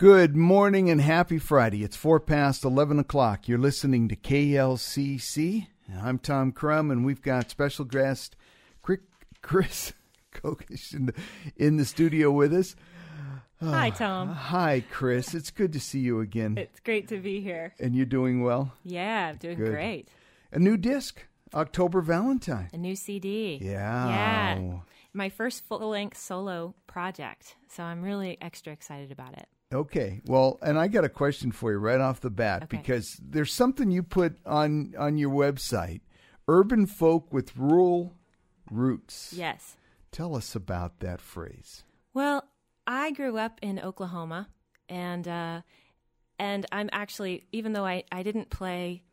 Good morning and happy Friday. It's 11:04. You're listening to KLCC. I'm Tom Crum, and we've got special guest Chris Kokish in the studio with us. Hi, Tom. Hi, Chris. It's good to see you again. It's great to be here. And you're doing well? Yeah, I'm doing great. A new disc, October Valentine. A new CD. Yeah. My first full-length solo project, so I'm really extra excited about it. Okay. Well, and I got a question for you right off the bat, because there's something you put on your website, Urban Folk with Rural Roots. Yes. Tell us about that phrase. Well, I grew up in Oklahoma, and I'm actually, even though I didn't play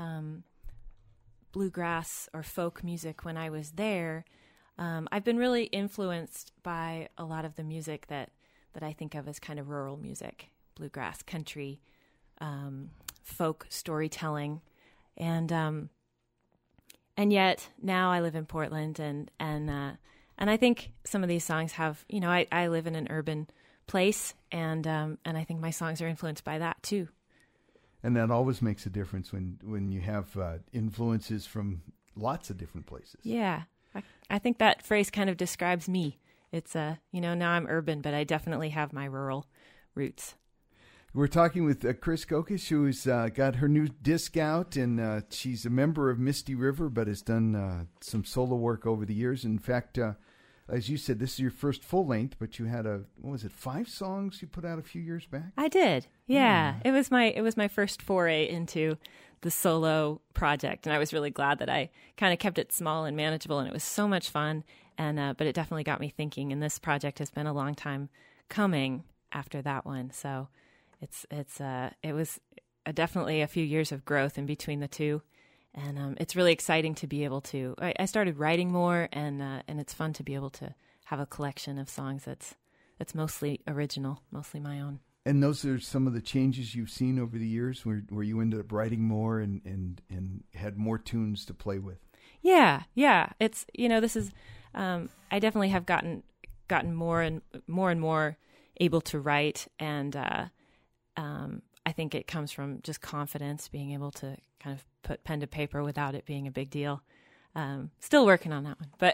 bluegrass or folk music when I was there, I've been really influenced by a lot of the music that I think of as kind of rural music, bluegrass, country, folk storytelling, and yet now I live in Portland, and I think some of these songs have, I live in an urban place, and I think my songs are influenced by that too. And that always makes a difference when you have influences from lots of different places. Yeah, I think that phrase kind of describes me. It's, now I'm urban, but I definitely have my rural roots. We're talking with Chris Kokish, who's got her new disc out, and she's a member of Misty River, but has done some solo work over the years. In fact, as you said, this is your first full length, but you had 5 songs you put out a few years back? I did. Yeah. It was my first foray into the solo project, and I was really glad that I kind of kept it small and manageable, and it was so much fun. And but it definitely got me thinking, and this project has been a long time coming after that one. So it was definitely a few years of growth in between the two, and it's really exciting to be able to. I started writing more, and it's fun to be able to have a collection of songs that's mostly original, mostly my own. And those are some of the changes you've seen over the years, where you ended up writing more and had more tunes to play with. Yeah. It's this is. I definitely have gotten more and more able to write, and I think it comes from just confidence, being able to kind of put pen to paper without it being a big deal. Still working on that one, but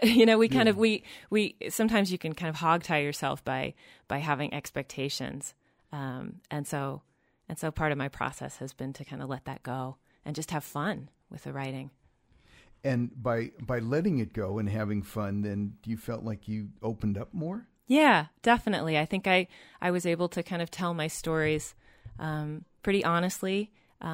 we sometimes you can kind of hogtie yourself by having expectations, and so part of my process has been to kind of let that go and just have fun with the writing. And by letting it go and having fun, then you felt like you opened up more? Yeah, definitely. I think I was able to kind of tell my stories pretty honestly.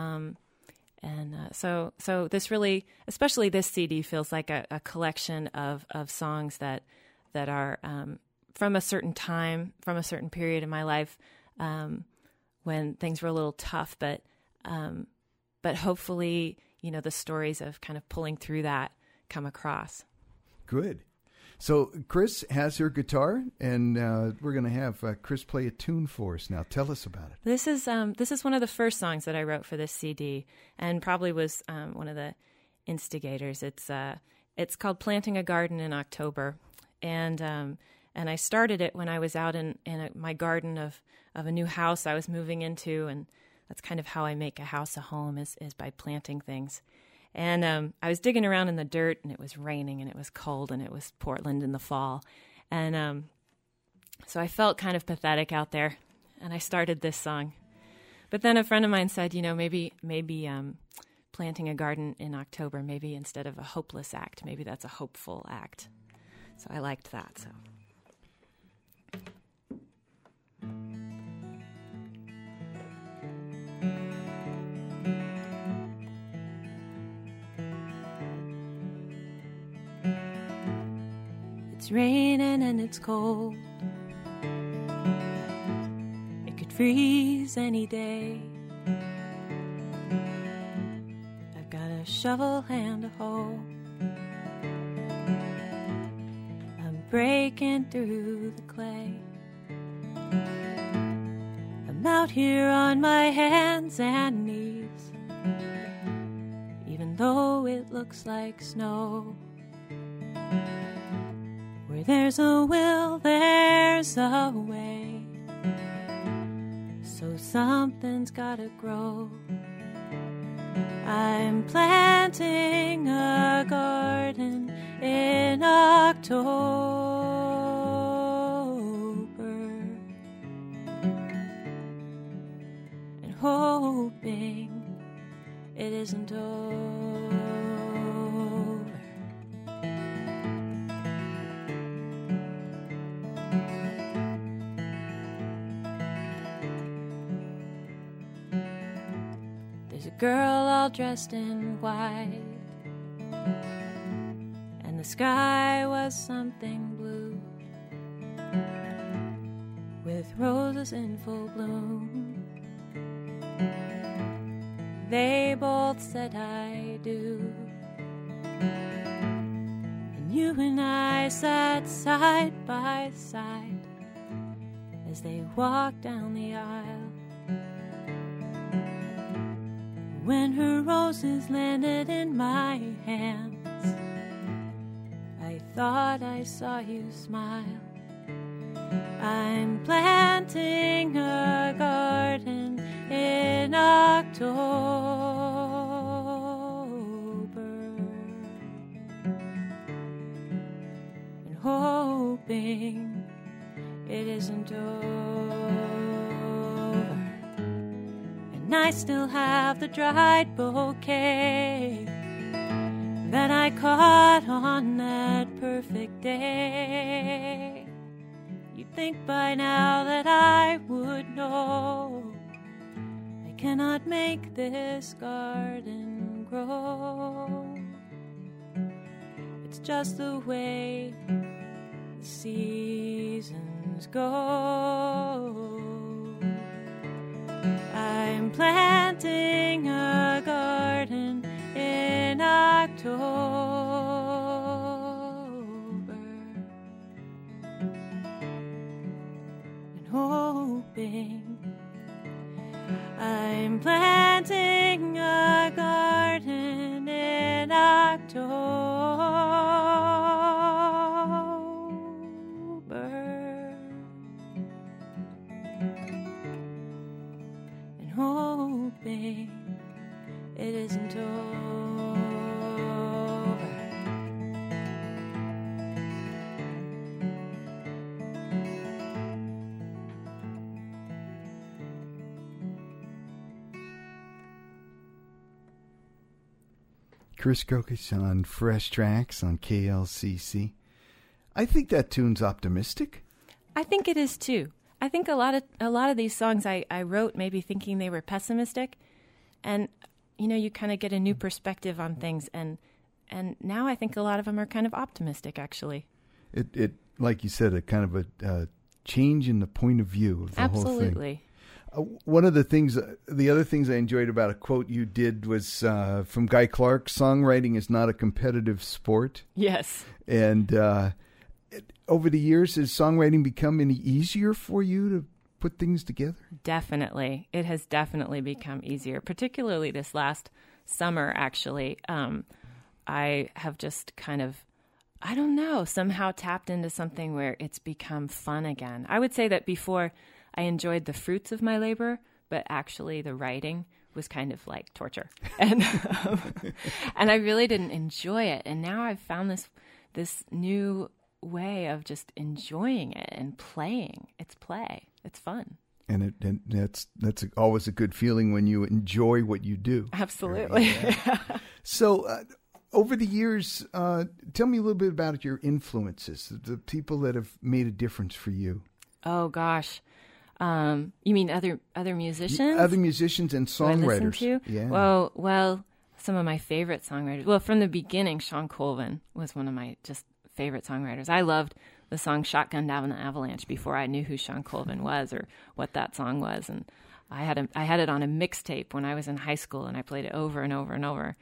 So this really, especially this CD, feels like a collection of songs that are from a certain time, from a certain period in my life when things were a little tough, but hopefully, the stories of kind of pulling through that come across. Good. So Chris has her guitar, and we're going to have Chris play a tune for us now. Tell us about it. This is one of the first songs that I wrote for this CD, and probably was one of the instigators. It's called "Planting a Garden in October," and I started it when I was out in my garden of a new house I was moving into, and that's kind of how I make a house a home is by planting things. And I was digging around in the dirt, and it was raining, and it was cold, and it was Portland in the fall. And so I felt kind of pathetic out there, and I started this song. But then a friend of mine said, maybe planting a garden in October, maybe instead of a hopeless act, maybe that's a hopeful act. So I liked that, so... It's raining and it's cold. It could freeze any day. I've got a shovel and a hoe. I'm breaking through the clay. I'm out here on my hands and knees, even though it looks like snow. Where there's a will, there's a way. So so something's gotta grow. I'm planting a garden in October and hoping it isn't over. There's a girl all dressed in white, and the sky was something blue, with roses in full bloom. They both said I do, and you and I sat side by side as they walked down the aisle. When her roses landed in my hands, I thought I saw you smile. I'm planting a garden in October and hoping it isn't over. And I still have the dried bouquet that I caught on that perfect day. You'd think by now that I would know I cannot make this garden grow. It's just the way the seasons go. I'm planting a garden in October and hoping. I'm planting a garden in October and hoping it isn't over. Chris Kokish on Fresh Tracks on KLCC. I think that tune's optimistic. I think it is too. I think a lot of these songs I wrote maybe thinking they were pessimistic, and you kind of get a new perspective on things, and now I think a lot of them are kind of optimistic actually. It like you said, a kind of a change in the point of view of the whole thing. Absolutely. One of the other things I enjoyed about a quote you did was from Guy Clark, songwriting is not a competitive sport. Yes. And over the years, has songwriting become any easier for you to put things together? Definitely. It has definitely become easier, particularly this last summer, actually. I have just kind of, I don't know, somehow tapped into something where it's become fun again. I would say that before I enjoyed the fruits of my labor, but actually the writing was kind of like torture. And I really didn't enjoy it. And now I've found this new way of just enjoying it and playing. It's play. It's fun. And that's always a good feeling when you enjoy what you do. Absolutely. Yeah. So over the years, tell me a little bit about your influences, the people that have made a difference for you. Oh, gosh. You mean other musicians? Other musicians and songwriters. I listen to? Yeah. Well, some of my favorite songwriters. Well, from the beginning, Sean Colvin was one of my just favorite songwriters. I loved the song "Shotgun Down the Avalanche" before I knew who Sean Colvin was or what that song was, and I had it on a mixtape when I was in high school, and I played it over and over and over.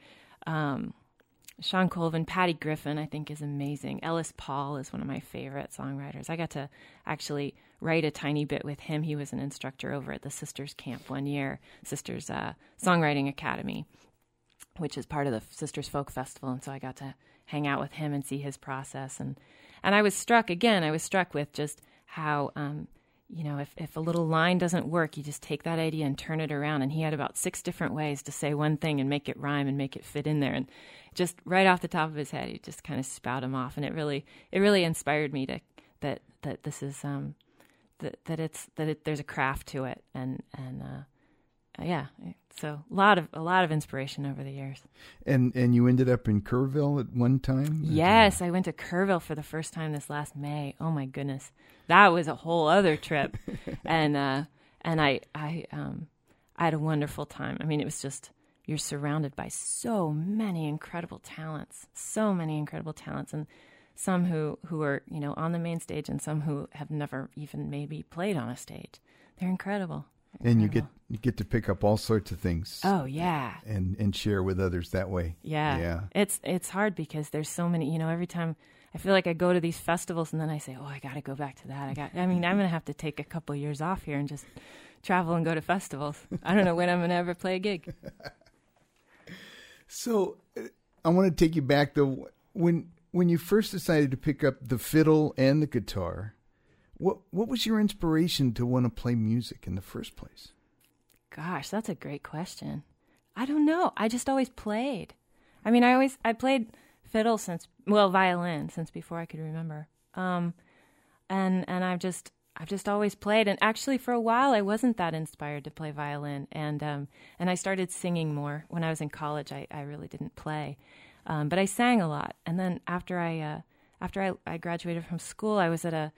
Sean Colvin, Patty Griffin, I think is amazing. Ellis Paul is one of my favorite songwriters. I got to actually write a tiny bit with him. He was an instructor over at the Sisters Camp one year, Sisters Songwriting Academy, which is part of the Sisters Folk Festival. And so I got to hang out with him and see his process. And I was struck with just how if a little line doesn't work, you just take that idea and turn it around. And he had about 6 different ways to say one thing and make it rhyme and make it fit in there. And just right off the top of his head, he just kind of spout them off. And it really inspired me that this is there's a craft to it. So a lot of inspiration over the years. And you ended up in Kerrville at one time? Yes, I went to Kerrville for the first time this last May. Oh my goodness, that was a whole other trip, and I had a wonderful time. I mean, it was just, you're surrounded by so many incredible talents, and some who are on the main stage, and some who have never even maybe played on a stage. They're incredible. And you get to pick up all sorts of things. Oh yeah. And share with others that way. Yeah. Yeah. It's hard because there's so many, every time I feel like I go to these festivals and then I say, "Oh, I got to go back to that." I'm going to have to take a couple years off here and just travel and go to festivals. I don't know when I'm going to ever play a gig. So, I want to take you back though, when you first decided to pick up the fiddle and the guitar, what was your inspiration to want to play music in the first place? Gosh, that's a great question. I don't know. I just always played. I mean, I played fiddle violin since before I could remember. And I've just always played. And actually, for a while, I wasn't that inspired to play violin. And I started singing more when I was in college. I really didn't play, but I sang a lot. And then after I graduated from school, I was at a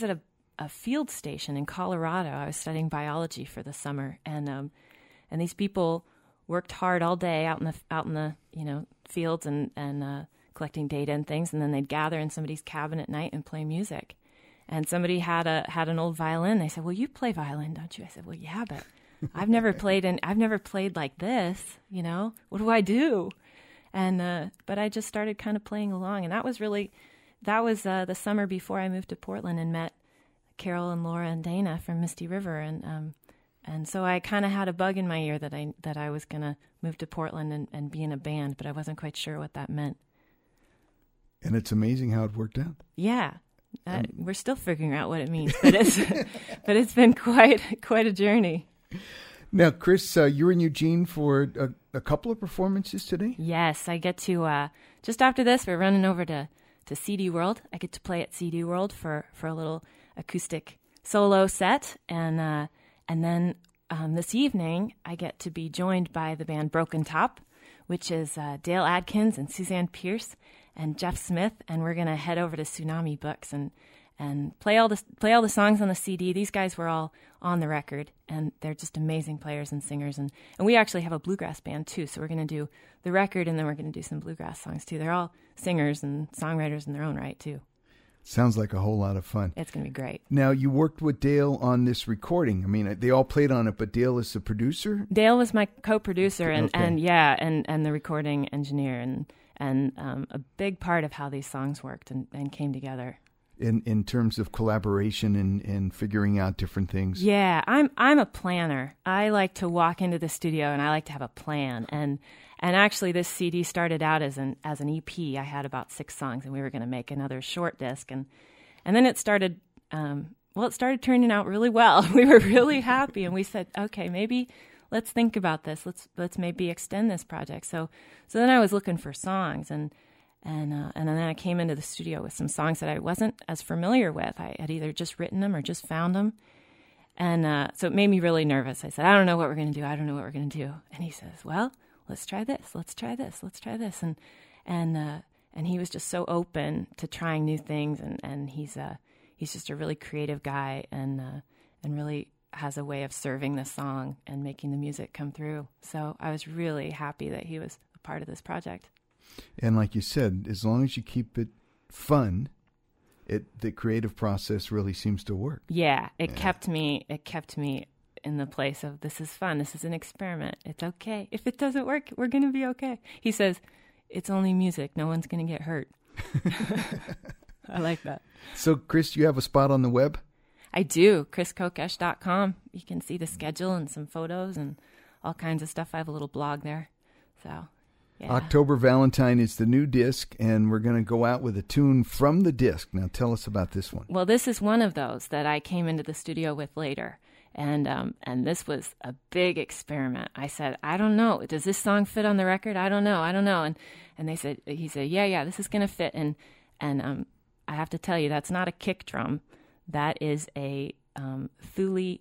field station in Colorado. I was studying biology for the summer, and these people worked hard all day out in the fields and collecting data and things, and then they'd gather in somebody's cabin at night and play music. And somebody had an old violin. They said, "Well, you play violin, don't you?" I said, "Well, yeah, but I've never played like this. What do I do?" And but I just started kind of playing along, and that was the summer before I moved to Portland and met Carol and Laura and Dana from Misty River, and so I kind of had a bug in my ear that I was going to move to Portland and be in a band, but I wasn't quite sure what that meant. And it's amazing how it worked out. Yeah, we're still figuring out what it means, but it's been quite a journey. Now, Chris, you're in Eugene for a couple of performances today? Yes, I get to just after this. We're running over to CD World. I get to play at CD World for a little acoustic solo set, and then this evening I get to be joined by the band Broken Top, which is Dale Adkins and Suzanne Pierce and Jeff Smith, and we're gonna head over to Tsunami Books and play all the songs on the CD. These guys were all on the record, and they're just amazing players and singers, and we actually have a bluegrass band too, so we're gonna do the record and then we're gonna do some bluegrass songs too. They're all singers and songwriters in their own right too. Sounds like a whole lot of fun. It's going to be great. Now, you worked with Dale on this recording. I mean, they all played on it, but Dale is the producer? Dale was my co-producer Okay. and the recording engineer and a big part of how these songs worked and came together. In terms of collaboration and figuring out different things? Yeah, I'm a planner. I like to walk into the studio and I like to have a plan. And actually, this CD started out as an EP. I had about 6 songs, and we were going to make another short disc. And then it started. It started turning out really well. We were really happy, and we said, "Okay, maybe let's think about this. Let's maybe extend this project." So then I was looking for songs, and then I came into the studio with some songs that I wasn't as familiar with. I had either just written them or just found them, and so it made me really nervous. I said, "I don't know what we're going to do. I don't know what we're going to do." And he says, "Well, let's try this. Let's try this. Let's try this." And he was just so open to trying new things, and he's just a really creative guy, and really has a way of serving the song and making the music come through. So I was really happy that he was a part of this project. And like you said, as long as you keep it fun, the creative process really seems to work. Yeah, it kept me in the place of, this is fun, this is an experiment, it's okay. If it doesn't work, we're going to be okay. He says, it's only music, no one's going to get hurt. I like that. So, Chris, you have a spot on the web? I do, chriskokesh.com. You can see the schedule and some photos and all kinds of stuff. I have a little blog there. So, Yeah. October Valentine is the new disc, and we're going to go out with a tune from the disc. Now tell us about this one. Well, this is one of those that I came into the studio with later. And this was a big experiment. I said, I don't know. Does this song fit on the record? I don't know. And he said, yeah, this is going to fit. And I have to tell you, that's not a kick drum. That is a Thule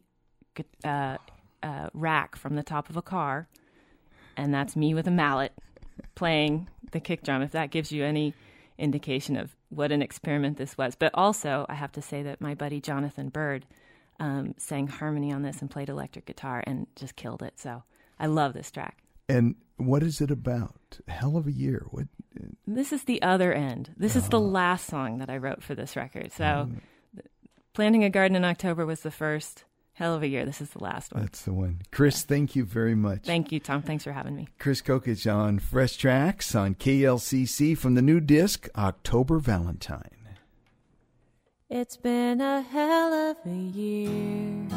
rack from the top of a car. And that's me with a mallet playing the kick drum, if that gives you any indication of what an experiment this was. But also, I have to say that my buddy Jonathan Bird sang harmony on this and played electric guitar and just killed it. So I love this track. And what is it about? Hell of a year. What? This is the other end. This is the last song that I wrote for this record. So Planting a Garden in October was the first. Hell of a year. This is the last one. That's the one. Chris, thank you very much. Thank you, Tom. Thanks for having me. Chris Kokich on Fresh Tracks on KLCC from the new disc, October Valentine. It's been a hell of a year,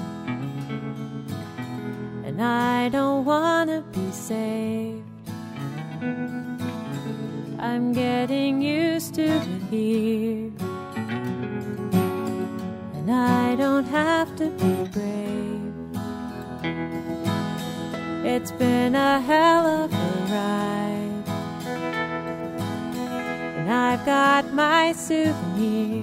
and I don't want to be saved. I'm getting used to it here, and I don't have to be brave. It's been a hell of a ride, and I've got my souvenir,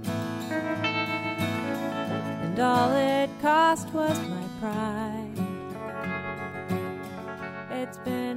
and all it cost was my pride. It's been